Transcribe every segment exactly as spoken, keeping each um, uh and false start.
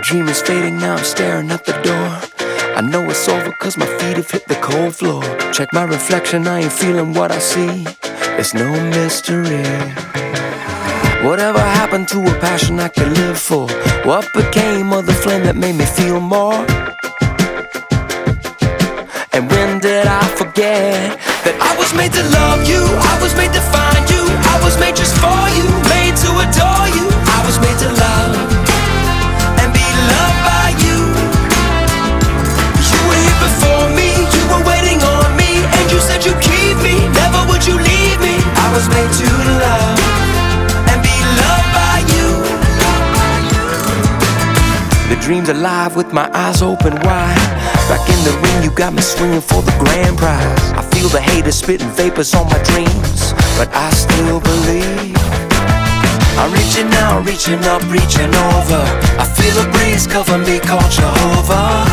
dream is fading, now I'm staring at the door. I know it's over cause my feet have hit the cold floor. Check my reflection, I ain't feeling what I see. It's no mystery. Whatever happened to a passion I could live for? What became of the flame that made me feel more? And when did I forget that I was made to love you, I was made to find you, I was made just for you, made to adore you. I was made to love and be loved by you. You were here before me, you were waiting on me, and you said you'd keep me, never would you leave me. I was made to love and be loved by you. The dream's alive with my eyes open wide. Back in the ring, you got me swinging for the grand prize. I feel the haters spitting vapors on my dreams, but I still believe. I'm reaching out, reaching up, reaching over. I feel a breeze cover me, called Jehovah.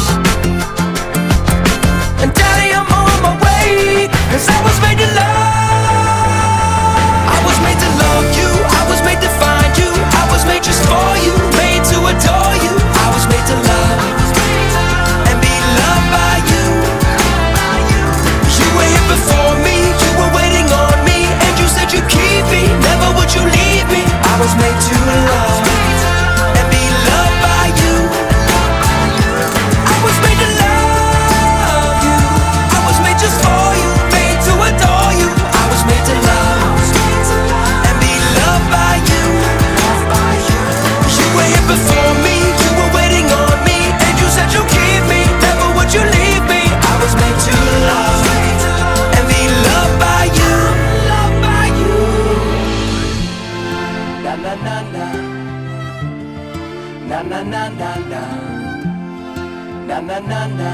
And Daddy, I'm on my way, cause I was made to love. I was made to love you, I was made to find you, I was made just for you, made to adore you. I was made to love and be loved by you. You were here before me, you were waiting on me, and you said you'd keep me, never would you leave me. I was made to love and be loved by you. I was made to love you, I was made just for you, made to adore you. I was made to love and be loved by you. You were here before me, you were waiting on me, and you said you'd keep me, never would you leave me. I was made to love and be loved by you. Loved by you. Na na na na. Na na na na na. Na na na na.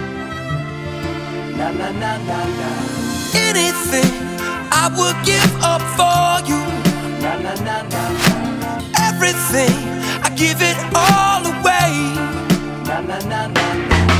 Na na na na na. Anything I would give up for you. Na na na na na. Everything I give it all away. Na na na na na.